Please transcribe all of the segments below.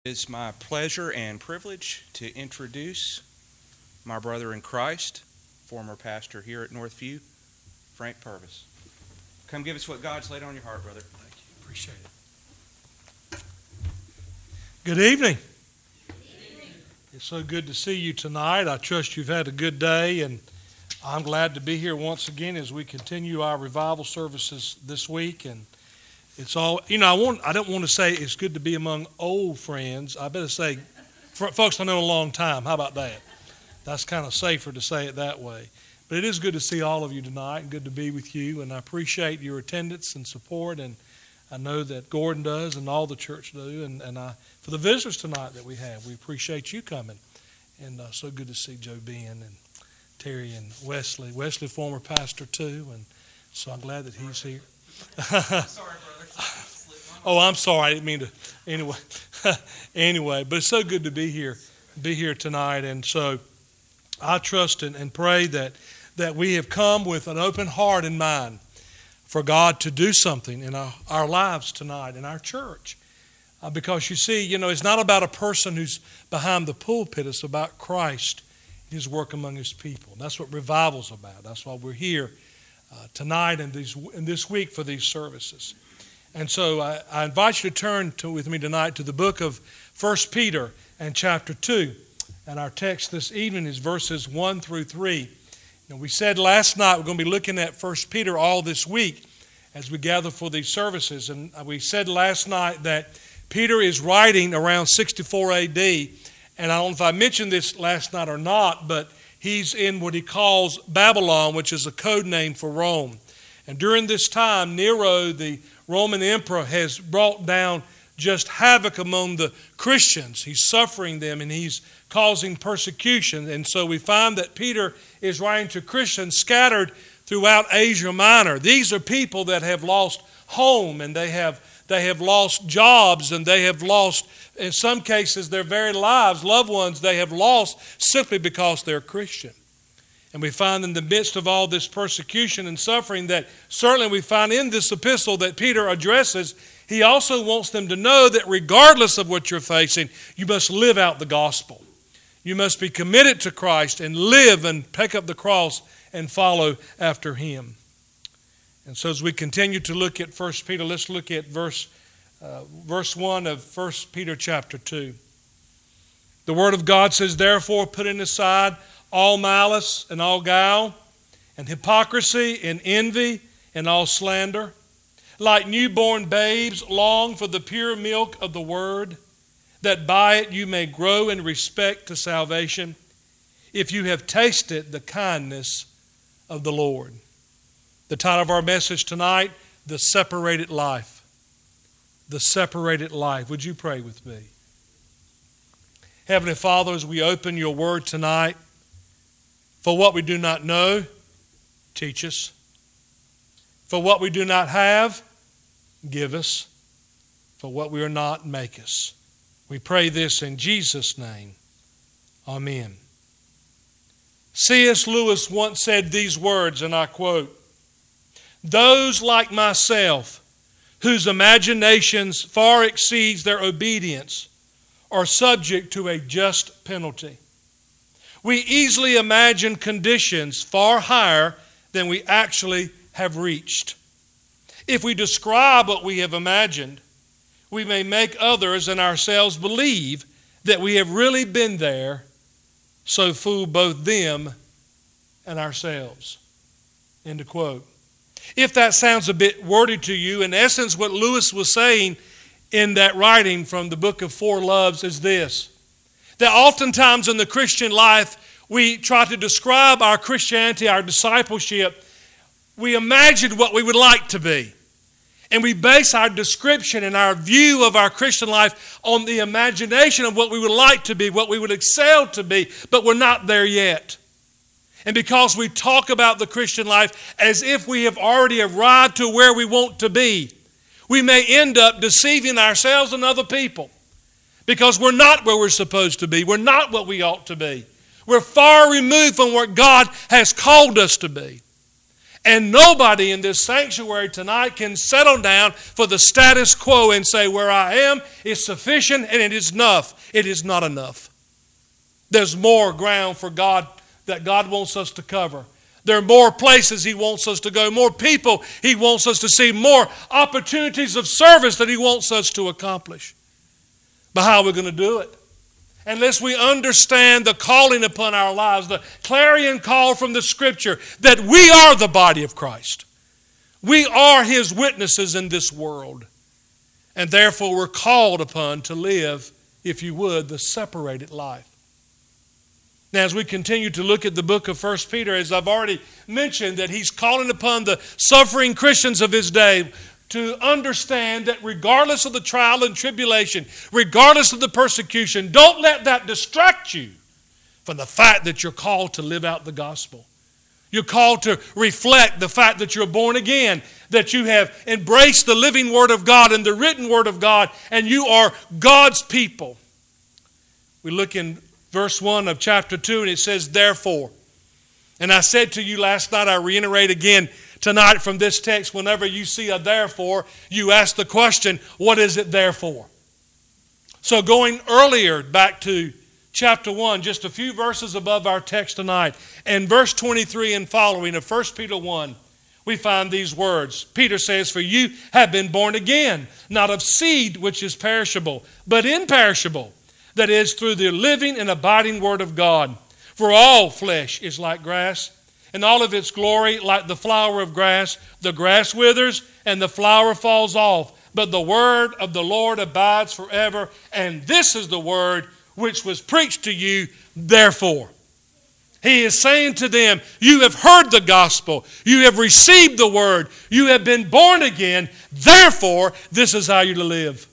It's my pleasure and privilege to introduce my brother in Christ, former pastor here at Northview, Frank Purvis. Come give us what God's laid on your heart, brother. Thank you. Appreciate it. Good evening. It's so good to see you tonight. I trust you've had a good day, and I'm glad to be here once again as we continue our revival services this week. And it's all, I don't want to say it's good to be among old friends. I better say folks I know a long time. How about that? That's kind of safer to say it that way. But it is good to see all of you tonight and good to be with you. And I appreciate your attendance and support. And I know that Gordon does and all the church do. And for the visitors tonight that we have, we appreciate you coming. And so good to see Joe Ben and Terry and Wesley. Wesley, former pastor too. And so I'm glad that he's here. Sorry, brother. Oh, I'm sorry. I didn't mean to. Anyway, but it's so good to be here tonight. And so I trust and pray that we have come with an open heart and mind for God to do something in our lives tonight, in our church. Because you see, it's not about a person who's behind the pulpit. It's about Christ, His work among His people. And that's what revival's about. That's why we're here tonight and this week for these services. And so I invite you to turn with me tonight to the book of 1 Peter and chapter 2. And our text this evening is verses 1 through 3. We said last night we're going to be looking at 1 Peter all this week as we gather for these services. And we said last night that Peter is writing around 64 AD. And I don't know if I mentioned this last night or not, but he's in what he calls Babylon, which is a code name for Rome. And during this time, Nero, the Roman emperor, has brought down just havoc among the Christians. He's suffering them and he's causing persecution. And so we find that Peter is writing to Christians scattered throughout Asia Minor. These are people that have lost home and they have lost jobs and they have lost, in some cases, their very lives, loved ones they have lost simply because they're Christian. And we find in the midst of all this persecution and suffering that certainly we find in this epistle that Peter addresses, he also wants them to know that regardless of what you're facing, you must live out the gospel. You must be committed to Christ and live and pick up the cross and follow after Him. And so as we continue to look at 1 Peter, let's look at verse 1 of 1 Peter chapter 2. The Word of God says, "Therefore, putting aside all malice and all guile, and hypocrisy and envy and all slander, like newborn babes, long for the pure milk of the Word, that by it you may grow in respect to salvation, if you have tasted the kindness of the Lord." The title of our message tonight, The Separated Life. The Separated Life. Would you pray with me? Heavenly Father, as we open your Word tonight, for what we do not know, teach us. For what we do not have, give us. For what we are not, make us. We pray this in Jesus' name. Amen. C.S. Lewis once said these words, and I quote, "Those like myself, whose imaginations far exceeds their obedience, are subject to a just penalty. We easily imagine conditions far higher than we actually have reached. If we describe what we have imagined, we may make others and ourselves believe that we have really been there, so fool both them and ourselves." End of quote. If that sounds a bit wordy to you, in essence what Lewis was saying in that writing from the book of Four Loves is this: that oftentimes in the Christian life, we try to describe our Christianity, our discipleship. We imagine what we would like to be. And we base our description and our view of our Christian life on the imagination of what we would like to be, what we would excel to be, but we're not there yet. And because we talk about the Christian life as if we have already arrived to where we want to be, we may end up deceiving ourselves and other people because we're not where we're supposed to be. We're not what we ought to be. We're far removed from what God has called us to be. And nobody in this sanctuary tonight can settle down for the status quo and say, where I am is sufficient and it is enough. It is not enough. There's more ground for God that God wants us to cover. There are more places He wants us to go, more people He wants us to see, more opportunities of service that He wants us to accomplish. But how are we going to do it? Unless we understand the calling upon our lives, the clarion call from the Scripture that we are the body of Christ. We are His witnesses in this world. And therefore we're called upon to live, if you would, the separated life. Now, as we continue to look at the book of 1 Peter, as I've already mentioned, that he's calling upon the suffering Christians of his day to understand that regardless of the trial and tribulation, regardless of the persecution, don't let that distract you from the fact that you're called to live out the gospel. You're called to reflect the fact that you're born again, that you have embraced the living Word of God and the written Word of God, and you are God's people. We look in verse 1 of chapter 2, and it says, therefore. And I said to you last night, I reiterate again tonight from this text, whenever you see a therefore, you ask the question, what is it there for? So going earlier back to chapter 1, just a few verses above our text tonight, and verse 23 and following of 1 Peter 1, we find these words. Peter says, for you have been born again, not of seed which is perishable, but imperishable, that is, through the living and abiding Word of God. For all flesh is like grass, and all of its glory like the flower of grass. The grass withers, and the flower falls off, but the word of the Lord abides forever. And this is the word which was preached to you, therefore. He is saying to them, you have heard the gospel, you have received the word, you have been born again, therefore this is how you're to live.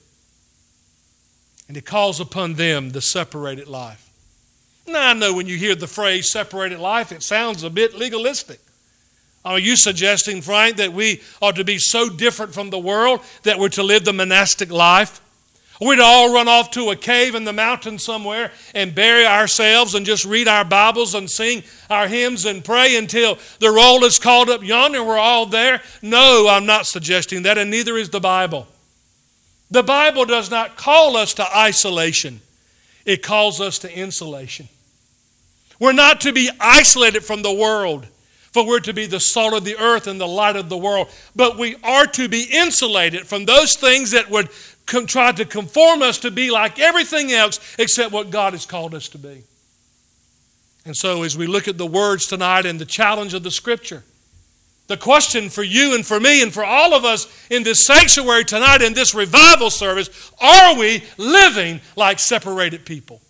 And he calls upon them the separated life. Now, I know when you hear the phrase separated life, it sounds a bit legalistic. Are you suggesting, Frank, that we ought to be so different from the world that we're to live the monastic life? We're to all run off to a cave in the mountains somewhere and bury ourselves and just read our Bibles and sing our hymns and pray until the roll is called up yonder and we're all there? No, I'm not suggesting that, and neither is the Bible. The Bible does not call us to isolation. It calls us to insulation. We're not to be isolated from the world, for we're to be the salt of the earth and the light of the world. But we are to be insulated from those things that would try to conform us to be like everything else except what God has called us to be. And so as we look at the words tonight and the challenge of the Scripture, the question for you and for me and for all of us in this sanctuary tonight, in this revival service, are we living like separated people?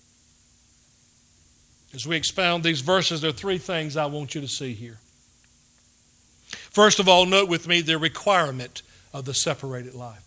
As we expound these verses, there are three things I want you to see here. First of all, note with me the requirement of the separated life.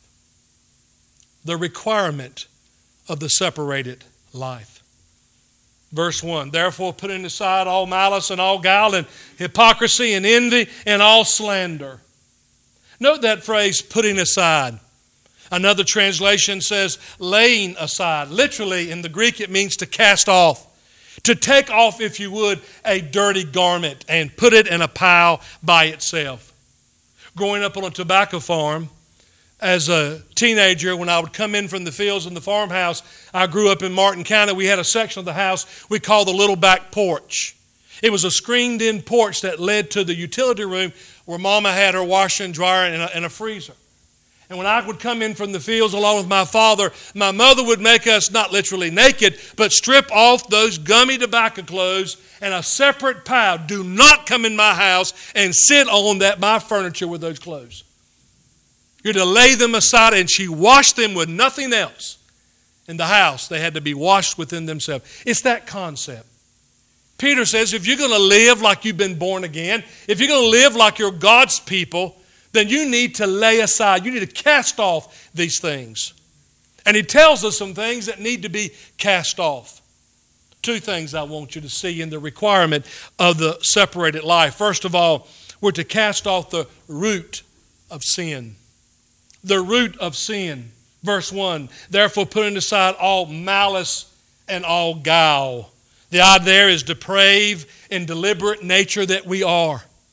The requirement of the separated life. Verse 1, therefore putting aside all malice and all guile and hypocrisy and envy and all slander. Note that phrase, putting aside. Another translation says laying aside. Literally in the Greek it means to cast off. To take off, if you would, a dirty garment and put it in a pile by itself. Growing up on a tobacco farm, as a teenager, when I would come in from the fields in the farmhouse, I grew up in Martin County. We had a section of the house we called the little back porch. It was a screened-in porch that led to the utility room where Mama had her washer and dryer and a freezer. And when I would come in from the fields along with my father, my mother would make us, not literally naked, but strip off those gummy tobacco clothes and a separate pile. Do not come in my house and sit on my furniture with those clothes. You're to lay them aside, and she washed them with nothing else in the house. They had to be washed within themselves. It's that concept. Peter says if you're going to live like you've been born again, if you're going to live like you're God's people, then you need to lay aside. You need to cast off these things. And he tells us some things that need to be cast off. Two things I want you to see in the requirement of the separated life. First of all, we're to cast off the root of sin. The root of sin. Verse 1, therefore putting aside all malice and all guile. The idea there is depraved and deliberate nature that we are.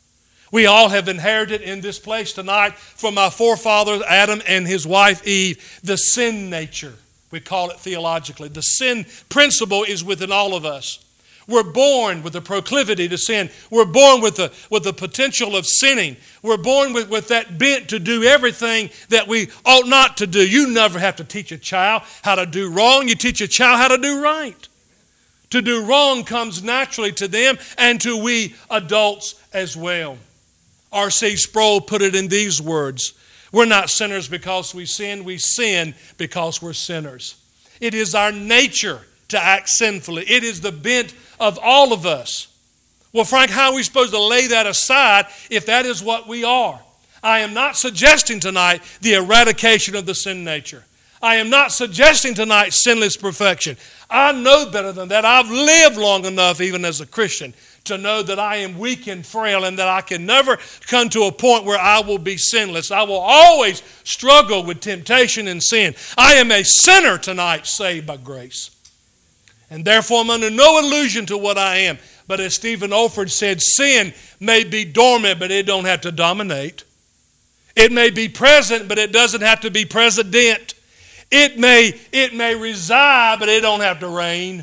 We all have inherited in this place tonight from our forefathers Adam and his wife Eve the sin nature. We call it theologically. The sin principle is within all of us. We're born with a proclivity to sin. We're born with the potential of sinning. We're born with that bent to do everything that we ought not to do. You never have to teach a child how to do wrong. You teach a child how to do right. To do wrong comes naturally to them and to we adults as well. R.C. Sproul put it in these words. We're not sinners because we sin because we're sinners. It is our nature to act sinfully. It is the bent of all of us. Well, Frank, how are we supposed to lay that aside if that is what we are? I am not suggesting tonight the eradication of the sin nature. I am not suggesting tonight sinless perfection. I know better than that. I've lived long enough, even as a Christian, to know that I am weak and frail and that I can never come to a point where I will be sinless. I will always struggle with temptation and sin. I am a sinner tonight, saved by grace. And therefore I'm under no illusion to what I am. But as Stephen Olford said, sin may be dormant, but it don't have to dominate. It may be present, but it doesn't have to be president. It may reside, but it don't have to reign.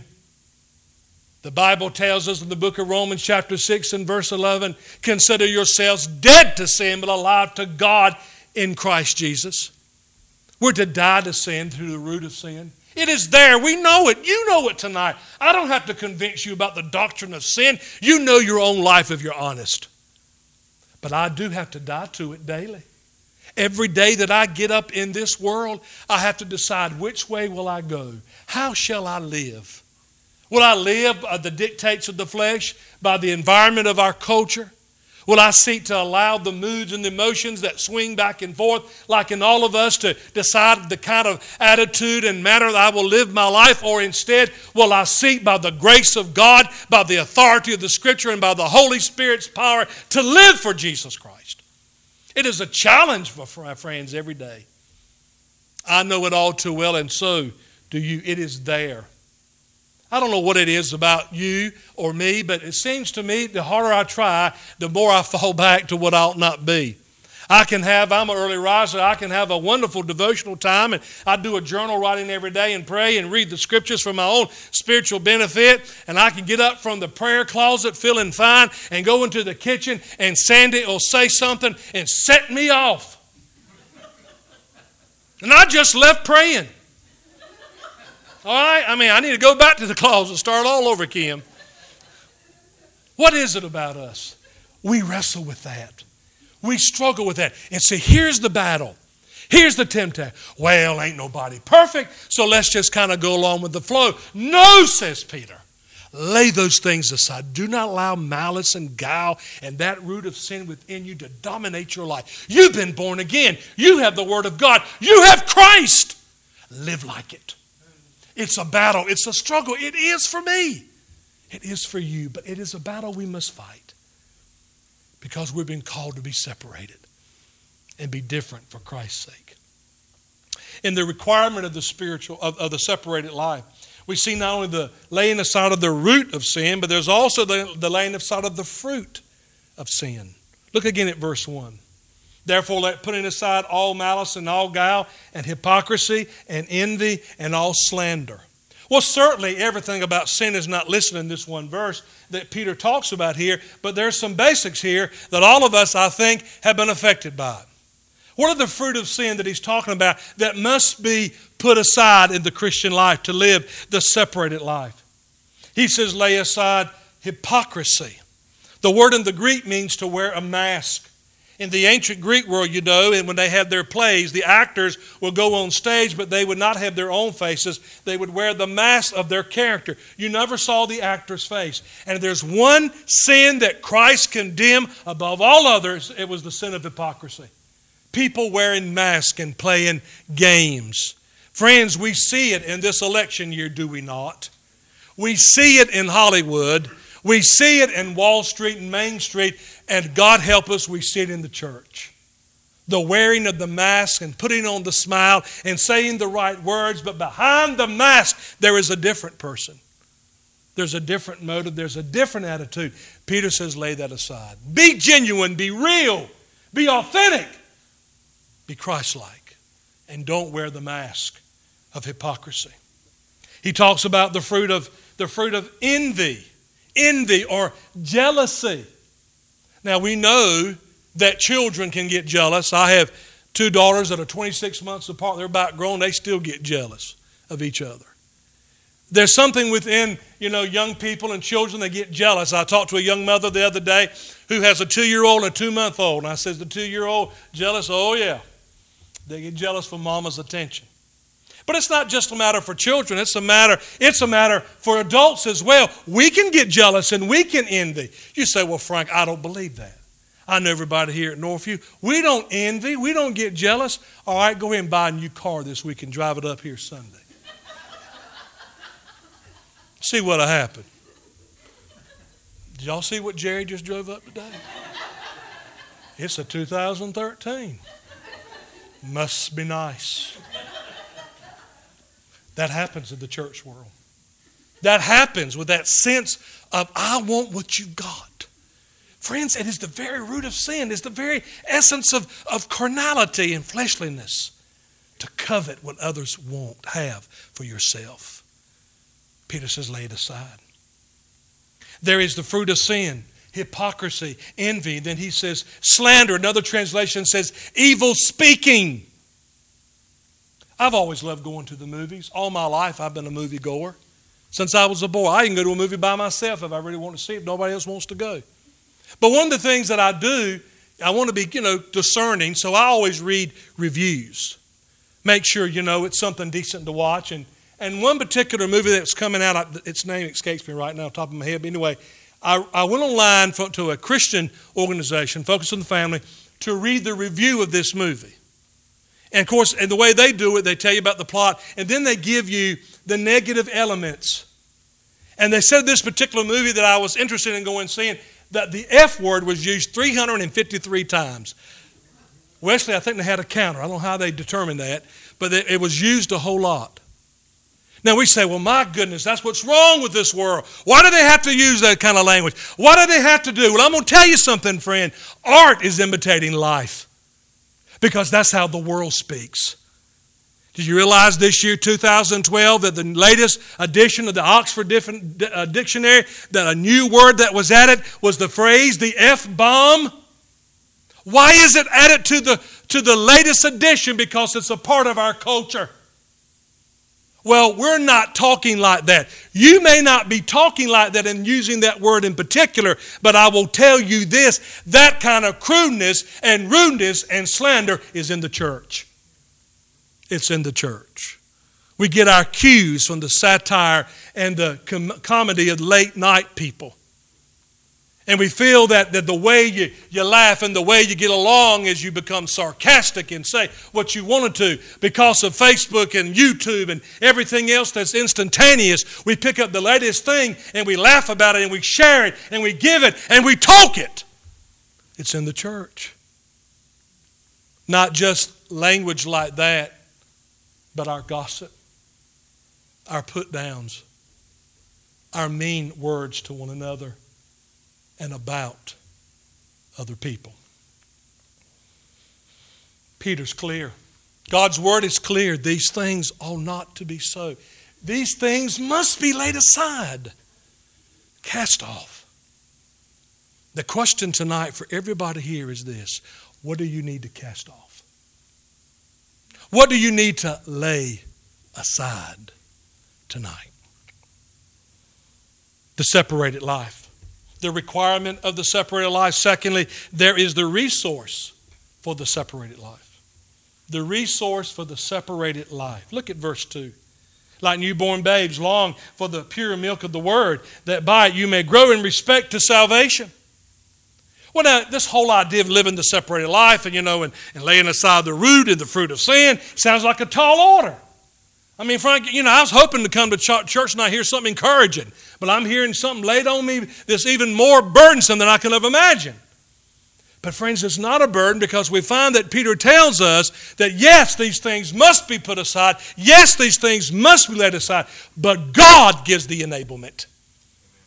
The Bible tells us in the book of Romans chapter 6 and verse 11, consider yourselves dead to sin, but alive to God in Christ Jesus. We're to die to sin through the root of sin. It is there. We know it. You know it tonight. I don't have to convince you about the doctrine of sin. You know your own life if you're honest. But I do have to die to it daily. Every day that I get up in this world, I have to decide which way will I go. How shall I live? Will I live by the dictates of the flesh, by the environment of our culture? Will I seek to allow the moods and the emotions that swing back and forth, like in all of us, to decide the kind of attitude and manner that I will live my life? Or instead, will I seek by the grace of God, by the authority of the Scripture, and by the Holy Spirit's power to live for Jesus Christ? It is a challenge for my friends every day. I know it all too well, and so do you. It is there. I don't know what it is about you or me, but it seems to me the harder I try, the more I fall back to what I ought not be. I'm an early riser, I can have a wonderful devotional time, and I do a journal writing every day and pray and read the Scriptures for my own spiritual benefit, and I can get up from the prayer closet feeling fine and go into the kitchen, and Sandy will say something and set me off. And I just left praying. All right? I need to go back to the closet and start all over, Kim. What is it about us? We wrestle with that. We struggle with that. And see, here's the battle. Here's the temptation. Well, ain't nobody perfect, so let's just kind of go along with the flow. No, says Peter. Lay those things aside. Do not allow malice and guile and that root of sin within you to dominate your life. You've been born again. You have the Word of God. You have Christ. Live like it. It's a battle. It's a struggle. It is for me. It is for you. But it is a battle we must fight because we've been called to be separated and be different for Christ's sake. In the requirement of the spiritual, of the separated life, we see not only the laying aside of the root of sin, but there's also the laying aside of the fruit of sin. Look again at verse 1. Therefore, let putting aside all malice and all guile and hypocrisy and envy and all slander. Well, certainly everything about sin is not listed in this one verse that Peter talks about here, but there's some basics here that all of us, I think, have been affected by. What are the fruit of sin that he's talking about that must be put aside in the Christian life to live the separated life? He says, lay aside hypocrisy. The word in the Greek means to wear a mask. In the ancient Greek world, you know, and when they had their plays, the actors would go on stage, but they would not have their own faces. They would wear the mask of their character. You never saw the actor's face. And if there's one sin that Christ condemned above all others, it was the sin of hypocrisy. People wearing masks and playing games. Friends, we see it in this election year, do we not? We see it in Hollywood. We see it in Wall Street and Main Street, and God help us, we see it in the church. The wearing of the mask and putting on the smile and saying the right words, but behind the mask there is a different person. There's a different motive. There's a different attitude. Peter says, lay that aside. Be genuine. Be real. Be authentic. Be Christ-like. And don't wear the mask of hypocrisy. He talks about the fruit of envy. Envy or jealousy. Now we know that children can get jealous. I have 2 daughters that are 26 months apart. They're about grown. They still get jealous of each other. There's something within, young people and children that get jealous. I talked to a young mother the other day who has a 2-year-old and a 2-month-old. And I said, the 2-year-old jealous? Oh, yeah. They get jealous for mama's attention. But it's not just a matter for children. It's a matter for adults as well. We can get jealous and we can envy. You say, well, Frank, I don't believe that. I know everybody here at Northview. We don't envy. We don't get jealous. All right, go ahead and buy a new car this week and drive it up here Sunday. See what'll happen. Did y'all see what Jerry just drove up today? It's a 2013. Must be nice. That happens in the church world. That happens with that sense of, I want what you got. Friends, it is the very root of sin. It's the very essence of carnality and fleshliness. To covet what others won't have for yourself. Peter says, lay it aside. There is the fruit of sin, hypocrisy, envy. Then he says, slander. Another translation says, evil speaking. I've always loved going to the movies. All my life I've been a movie goer. Since I was a boy, I can go to a movie by myself if I really want to see it, if nobody else wants to go. But one of the things that I do, I want to be, discerning, so I always read reviews. Make sure, it's something decent to watch. And one particular movie that's coming out, its name escapes me right now, top of my head. But anyway, I went online to a Christian organization, Focus on the Family, to read the review of this movie. And of course, and the way they do it, they tell you about the plot, and then they give you the negative elements. And they said this particular movie that I was interested in going and seeing, that the F word was used 353 times. Wesley, I think they had a counter. I don't know how they determined that, but it was used a whole lot. Now we say, well, my goodness, that's what's wrong with this world. Why do they have to use that kind of language? What do they have to do? Well, I'm going to tell you something, friend. Art is imitating life because that's how the world speaks. Did you realize this year, 2012, that the latest edition of the Oxford Dictionary, that a new word that was added was the phrase, the F-bomb? Why is it added to the latest edition? Because it's a part of our culture. Well, we're not talking like that. You may not be talking like that and using that word in particular, but I will tell you this, that kind of crudeness and rudeness and slander is in the church. It's in the church. We get our cues from the satire and the comedy of late night people. And we feel that the way you laugh and the way you get along is you become sarcastic and say what you wanted to because of Facebook and YouTube and everything else that's instantaneous. We pick up the latest thing and we laugh about it and we share it and we give it and we talk it. It's in the church. Not just language like that, but our gossip, our put-downs, our mean words to one another and about other people. Peter's clear. God's word is clear. These things ought not to be so. These things must be laid aside, cast off. The question tonight for everybody here is this: what do you need to cast off? What do you need to lay aside tonight? The separated life. The requirement of the separated life. Secondly, there is the resource for the separated life. The resource for the separated life. Look at verse 2. Like newborn babes, long for the pure milk of the word, that by it you may grow in respect to salvation. Well, now, this whole idea of living the separated life and laying aside the root and the fruit of sin sounds like a tall order. I mean, Frank, I was hoping to come to church and I hear something encouraging, but I'm hearing something laid on me that's even more burdensome than I can ever imagine. But friends, it's not a burden because we find that Peter tells us that yes, these things must be put aside. Yes, these things must be laid aside, but God gives the enablement.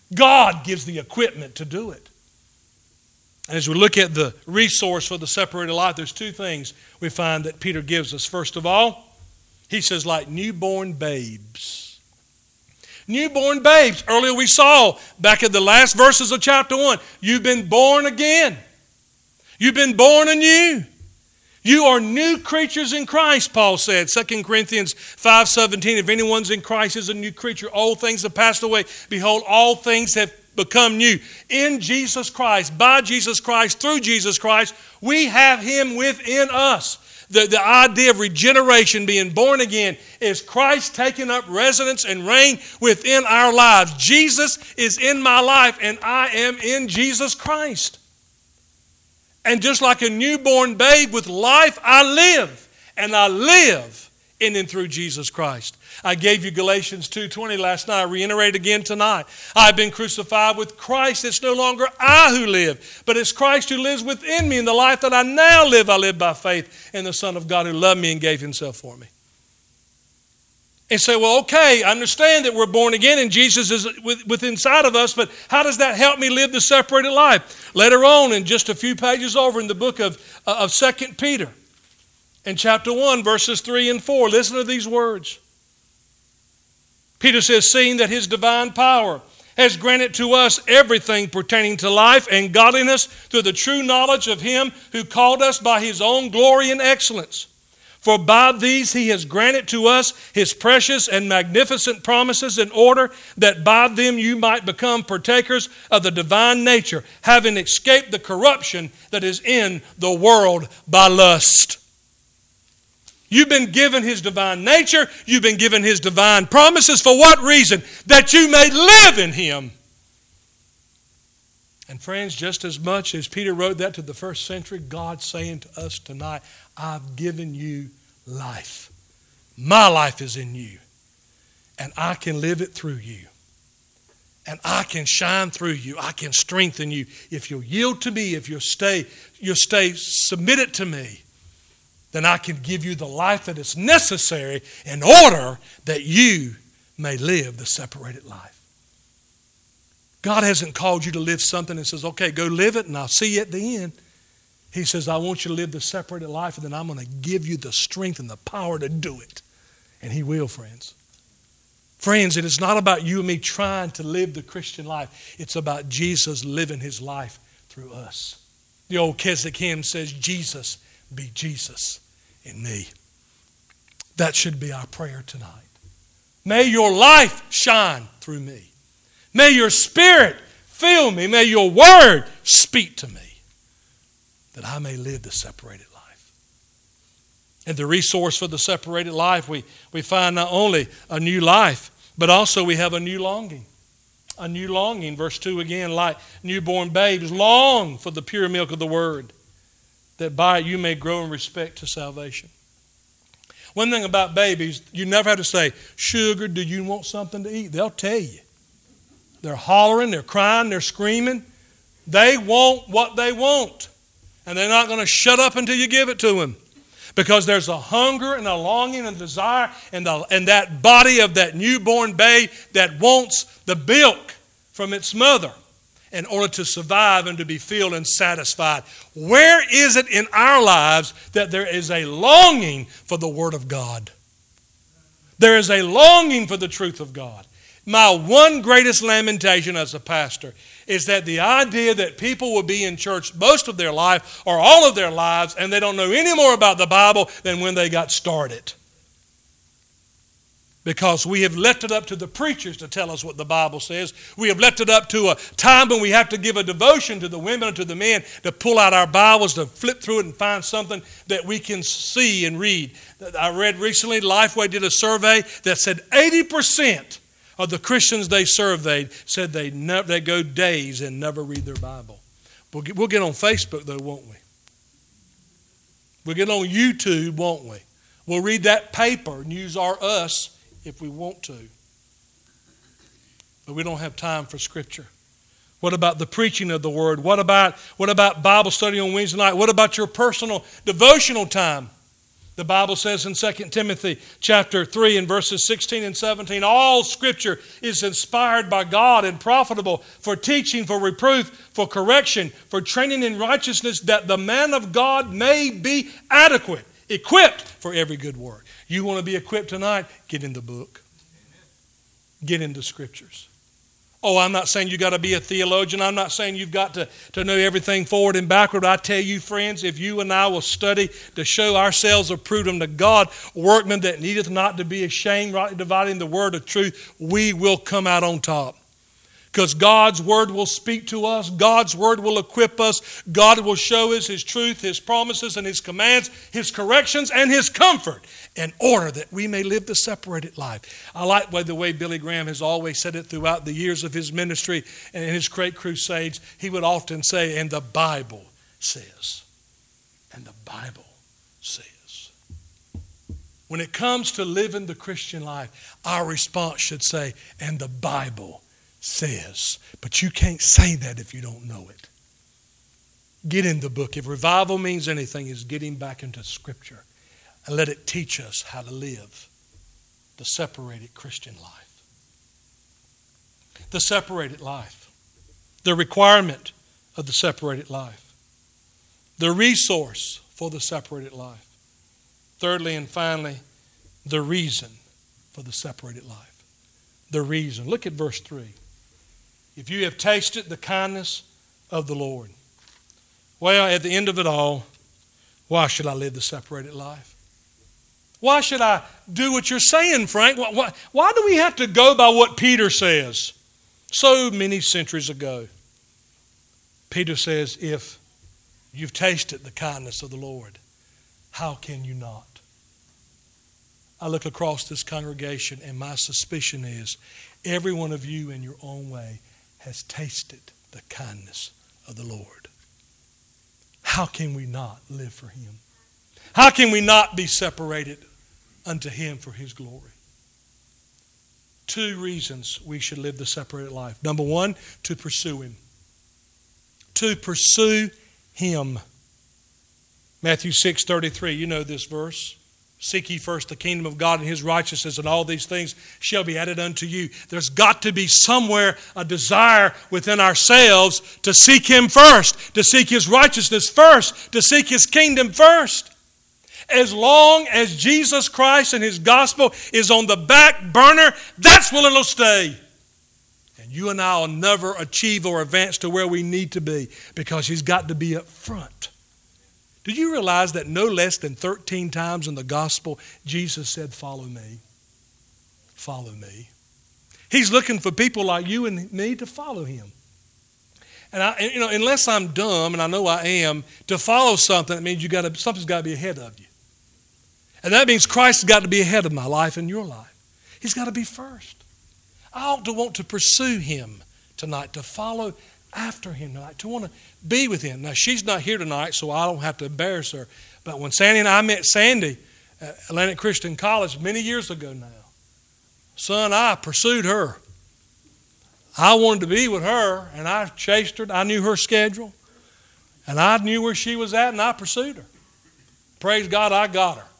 God gives the equipment to do it. And as we look at the resource for the separated life, there's two things we find that Peter gives us. First of all, he says, like newborn babes. Newborn babes. Earlier we saw, back in the last verses of chapter 1, you've been born again. You've been born anew. You are new creatures in Christ, Paul said. 2 Corinthians 5:17, if anyone's in Christ is a new creature. Old things have passed away. Behold, all things have become new. In Jesus Christ, by Jesus Christ, through Jesus Christ, we have Him within us. The idea of regeneration, being born again, is Christ taking up residence and reign within our lives. Jesus is in my life, and I am in Jesus Christ. And just like a newborn babe with life, I live. And I live in and through Jesus Christ. I gave you Galatians 2:20 last night. I reiterate again tonight. I've been crucified with Christ. It's no longer I who live, but it's Christ who lives within me. In the life that I now live, I live by faith in the Son of God who loved me and gave Himself for me. And say, well, okay, I understand that we're born again and Jesus is within inside of us, but how does that help me live the separated life? Later on, in just a few pages over in the book of 2 Peter, in chapter 1, verses 3 and 4, listen to these words. Peter says, seeing that His divine power has granted to us everything pertaining to life and godliness through the true knowledge of Him who called us by His own glory and excellence. For by these He has granted to us His precious and magnificent promises in order that by them you might become partakers of the divine nature, having escaped the corruption that is in the world by lust. You've been given His divine nature. You've been given His divine promises. For what reason? That you may live in Him. And friends, just as much as Peter wrote that to the first century, God's saying to us tonight, I've given you life. My life is in you. And I can live it through you. And I can shine through you. I can strengthen you. If you'll yield to me, if you'll stay submitted to me, then I can give you the life that is necessary in order that you may live the separated life. God hasn't called you to live something and says, okay, go live it and I'll see you at the end. He says, I want you to live the separated life and then I'm going to give you the strength and the power to do it. And He will, friends. Friends, it is not about you and me trying to live the Christian life. It's about Jesus living His life through us. The old Keswick hymn says, Jesus, be Jesus in me. That should be our prayer tonight. May your life shine through me. May your Spirit fill me. May your word speak to me that I may live the separated life. And the resource for the separated life, we find not only a new life, but also we have a new longing. A new longing, verse 2 again, like newborn babes, long for the pure milk of the word, that by it you may grow in respect to salvation. One thing about babies, you never have to say, sugar, do you want something to eat? They'll tell you. They're hollering, they're crying, they're screaming. They want what they want. And they're not going to shut up until you give it to them. Because there's a hunger and a longing and desire in that body of that newborn babe that wants the milk from its mother in order to survive and to be filled and satisfied. Where is it in our lives that there is a longing for the Word of God? There is a longing for the truth of God. My one greatest lamentation as a pastor is that the idea that people will be in church most of their life or all of their lives and they don't know any more about the Bible than when they got started. Because we have left it up to the preachers to tell us what the Bible says. We have left it up to a time when we have to give a devotion to the women and to the men to pull out our Bibles, to flip through it and find something that we can see and read. I read recently, Lifeway did a survey that said 80% of the Christians they surveyed said they go days and never read their Bible. We'll get on Facebook though, won't we? We'll get on YouTube, won't we? We'll read that paper, News R Us, if we want to. But we don't have time for Scripture. What about the preaching of the Word? What about Bible study on Wednesday night? What about your personal devotional time The Bible says in 2 Timothy chapter 3 and verses 16 and 17, all Scripture is inspired by God and profitable for teaching, for reproof, for correction, for training in righteousness, that the man of God may be adequate, equipped for every good work. You want to be equipped tonight? Get in the book. Get into Scriptures. Oh, I'm not saying you got to be a theologian. I'm not saying you've got to know everything forward and backward. I tell you, friends, if you and I will study to show ourselves approved unto God, workmen that needeth not to be ashamed, rightly dividing the word of truth, we will come out on top. Because God's word will speak to us. God's word will equip us. God will show us His truth, His promises, and His commands, His corrections, and His comfort in order that we may live the separated life. I like the way Billy Graham has always said it throughout the years of his ministry and in his great crusades. He would often say, and the Bible says. And the Bible says. When it comes to living the Christian life, our response should say, and the Bible says. But you can't say that if you don't know it. Get in the book. If revival means anything, it's getting back into Scripture and let it teach us how to live the separated Christian life. The separated life. The requirement of the separated life. The resource for the separated life. Thirdly and finally, the reason for the separated life. The reason. Look at verse 3. If you have tasted the kindness of the Lord. Well, at the end of it all, why should I live the separated life? Why should I do what you're saying, Frank? Why do we have to go by what Peter says? So many centuries ago, Peter says, if you've tasted the kindness of the Lord, how can you not? I look across this congregation and my suspicion is every one of you in your own way has tasted the kindness of the Lord. How can we not live for Him? How can we not be separated unto Him for His glory? 2 reasons we should live the separated life. Number 1, to pursue Him. To pursue Him. Matthew 6:33, you know this verse. Seek ye first the kingdom of God and His righteousness, and all these things shall be added unto you. There's got to be somewhere a desire within ourselves to seek Him first, to seek His righteousness first, to seek His kingdom first. As long as Jesus Christ and His gospel is on the back burner, that's where it'll stay. And you and I will never achieve or advance to where we need to be because He's got to be up front. Did you realize that no less than 13 times in the gospel, Jesus said, follow me. Follow me. He's looking for people like you and me to follow Him. And unless I'm dumb, and I know I am, to follow something, it means something's got to be ahead of you. And that means Christ has got to be ahead of my life and your life. He's got to be first. I ought to want to pursue Him tonight, to follow after Him tonight, to want to be with Him. Now, she's not here tonight, so I don't have to embarrass her. But when Sandy and I met Sandy at Atlantic Christian College many years ago now, son, I pursued her. I wanted to be with her, and I chased her. I knew her schedule, and I knew where she was at, and I pursued her. Praise God, I got her.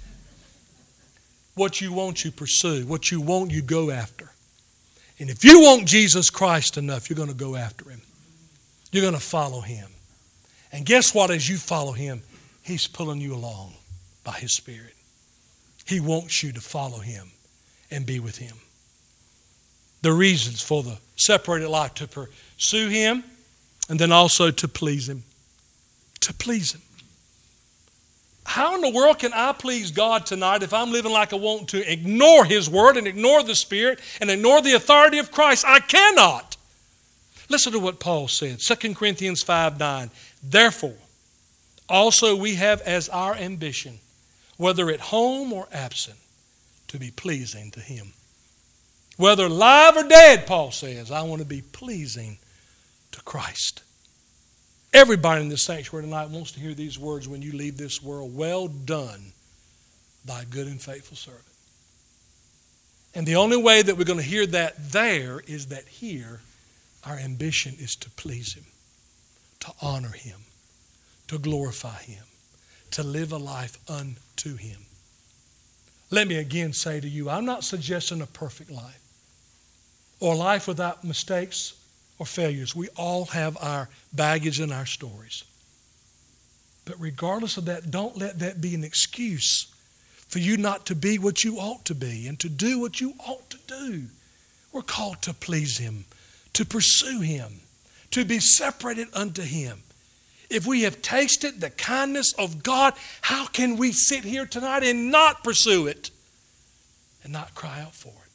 What you want, you pursue. What you want, you go after. And if you want Jesus Christ enough, you're going to go after Him. You're going to follow Him. And guess what? As you follow Him, He's pulling you along by His Spirit. He wants you to follow Him and be with Him. The reasons for the separated life: to pursue Him and then also to please Him. To please Him. How in the world can I please God tonight if I'm living like I want to ignore His Word and ignore the Spirit and ignore the authority of Christ? I cannot. Listen to what Paul said, 2 Corinthians 5:9. Therefore, also we have as our ambition, whether at home or absent, to be pleasing to Him. Whether live or dead, Paul says, I want to be pleasing to Christ. Everybody in this sanctuary tonight wants to hear these words when you leave this world. Well done, thy good and faithful servant. And the only way that we're going to hear that there is that here our ambition is to please Him, to honor Him, to glorify Him, to live a life unto Him. Let me again say to you, I'm not suggesting a perfect life or a life without mistakes or failures. We all have our baggage and our stories. But regardless of that, don't let that be an excuse for you not to be what you ought to be and to do what you ought to do. We're called to please Him, to pursue Him, to be separated unto Him. If we have tasted the kindness of God, how can we sit here tonight and not pursue it and not cry out for it?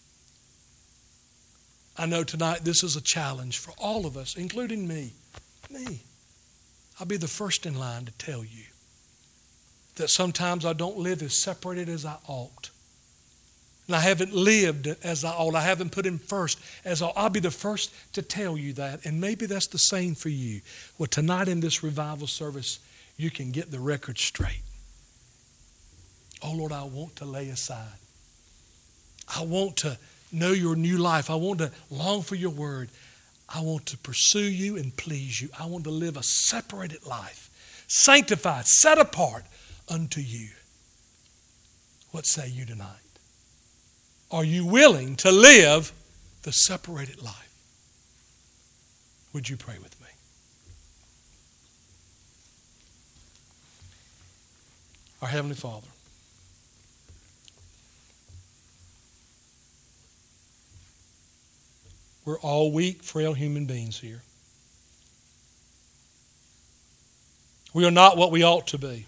I know tonight this is a challenge for all of us, including me. I'll be the first in line to tell you that sometimes I don't live as separated as I ought. And I haven't lived as I ought. I haven't put Him first as I ought. I'll be the first to tell you that. And maybe that's the same for you. Well, tonight in this revival service, you can get the record straight. Oh, Lord, I want to lay aside. I want to know your new life. I want to long for your word. I want to pursue you and please you. I want to live a separated life, sanctified, set apart unto you. What say you tonight? Are you willing to live the separated life? Would you pray with me? Our Heavenly Father, we're all weak, frail human beings here. We are not what we ought to be.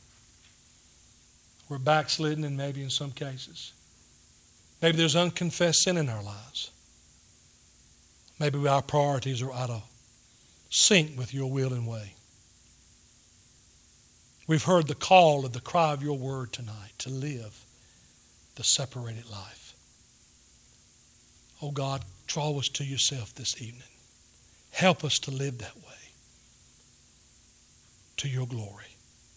We're backslidden, and maybe in some cases. Maybe there's unconfessed sin in our lives. Maybe our priorities are out of sync with your will and way. We've heard the call of the cry of your word tonight to live the separated life. Oh God, draw us to yourself this evening. Help us to live that way to your glory.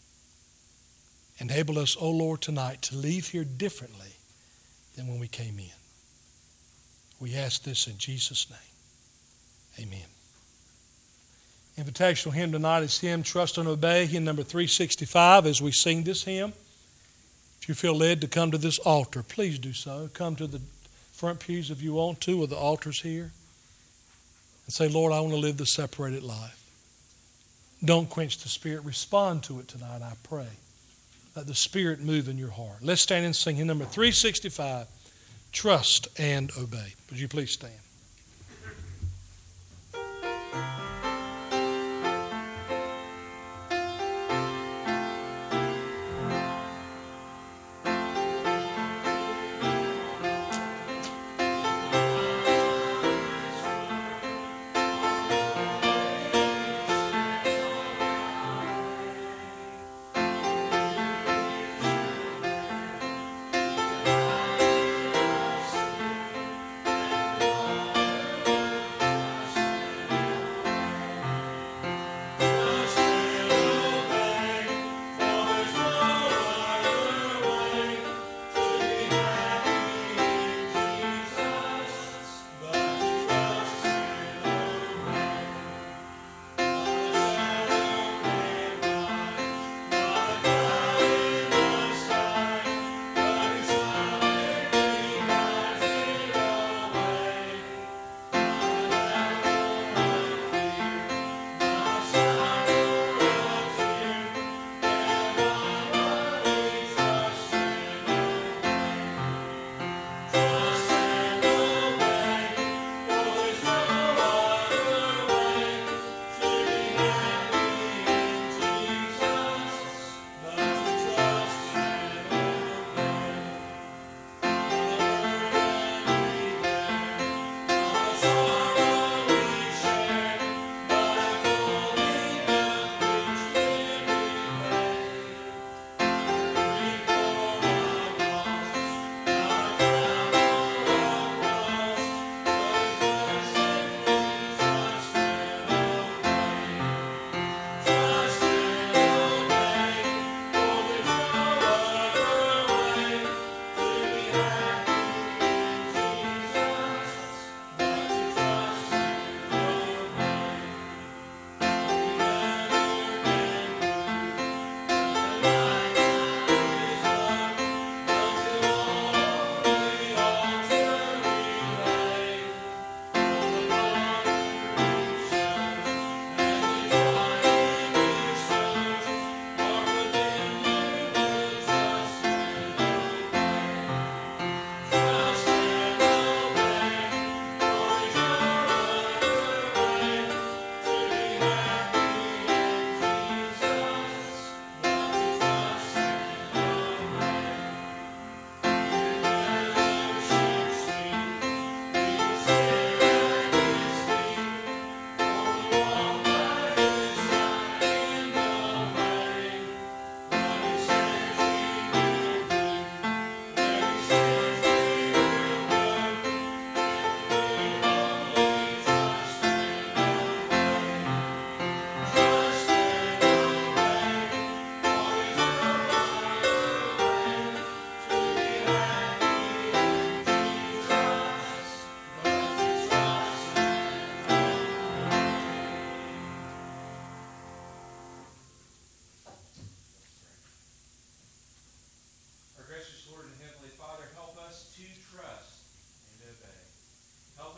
Enable us, oh Lord, tonight to leave here differently than when we came in. We ask this in Jesus' name. Amen. Invitational hymn tonight is hymn Trust and Obey, hymn number 365. As we sing this hymn, if you feel led to come to this altar, please do so. Come to the front pews if you want to, or the altars here, and say, Lord, I want to live the separated life. Don't quench the Spirit. Respond to it tonight, I pray. Let the Spirit move in your heart. Let's stand and sing hymn number 365, Trust and Obey. Would you please stand?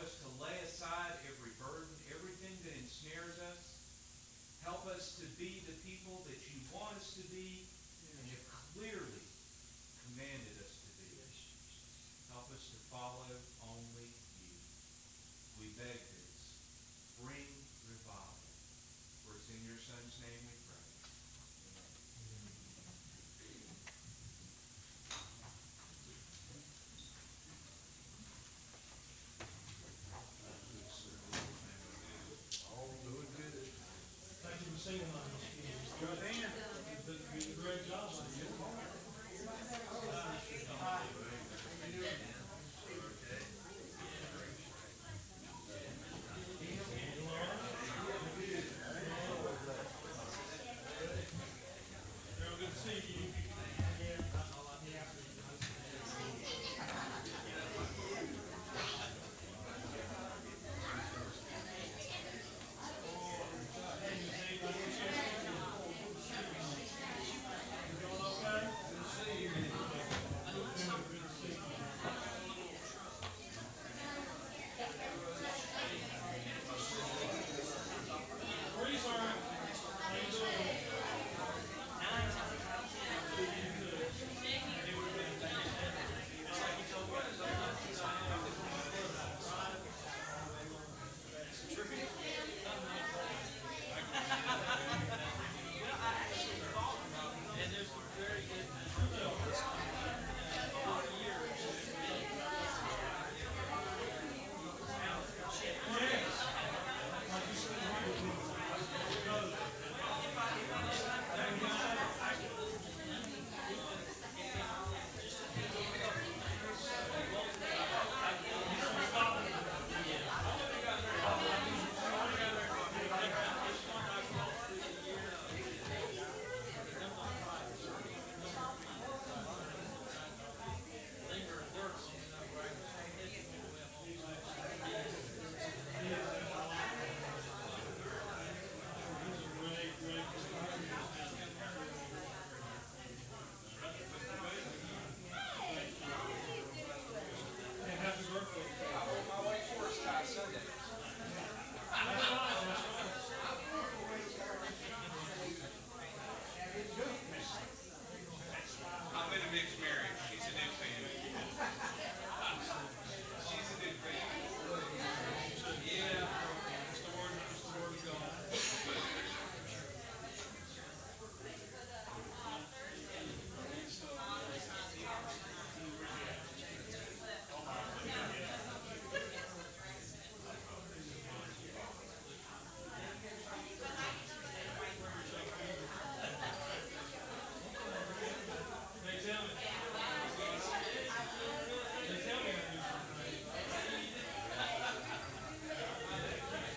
us to lay aside every burden, everything that ensnares us. Help us to be the people that you want us to be and have clearly commanded us to be. Help us to follow only you. We beg this. Bring revival. For it's in your Son's name we